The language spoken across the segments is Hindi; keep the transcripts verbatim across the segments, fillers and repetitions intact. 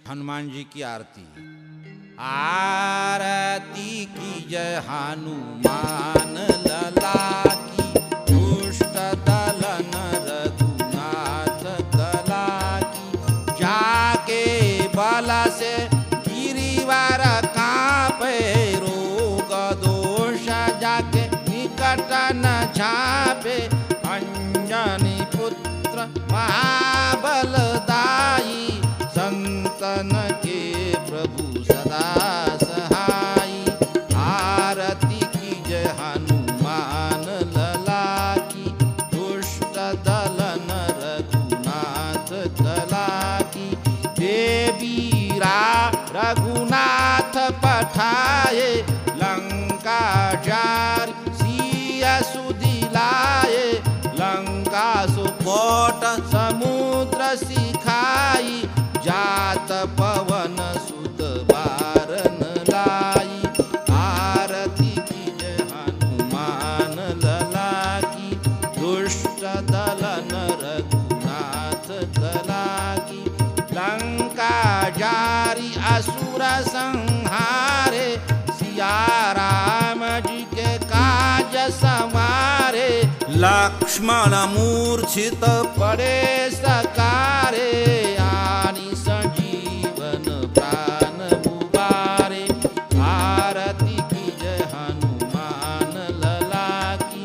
हनुमान जी की आरती। आरती की जय हनुमान लला की, दुष्ट दलन रघुनाथ कला की। जाके बल से गिरिवर कांपे, रोग दोष जाके निकट न झापे। अंजनी पुत्र महाबलदाई, संतन के प्रभु सदा सहाई। आरती की जय हनुमान लला की, दुष्ट दलन रघुनाथ कला की। देवीरा रघुनाथ पठाए, लंका जार सिया सुदिलाए। लंका सुकोट समुद्र सिखाई, जात पवन सुत बारन लाई। आरती की जय हनुमान लला की, दुष्ट दलन रघुनाथ कला की। लंका जारी असुर संहारे, सिया राम जी के काज संवारे। लक्ष्मण मूर्छित पड़े सकारे, आनी संजीवन प्राण उबारे। आरती की जय हनुमान लला की,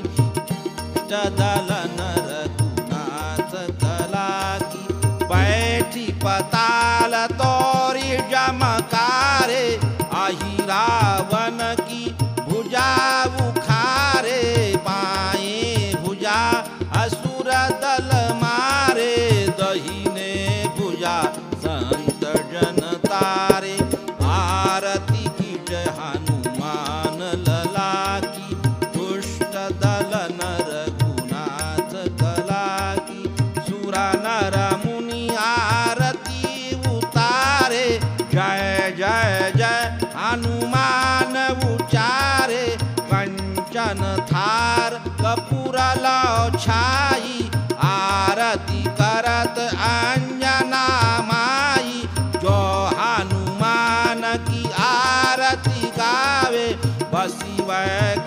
दलन रघुनाथ कला की। बैठी पताल तोरी जमकारे, आही रावण की भुजा उखारे। पाए भुजा असुर दल मारे, दहिने भुजा संत जन तारे। आरती की जय हनुमान लला की, दुष्ट दलन रघुनाथ कला की। सुर नर मुनि आरती उतारे, जय जय जय हनुमान उचारे। कंचन थार कपूर लौ छाई, आरती करत अंजना माई। जो हनुमान की आरती गावे, बसी वै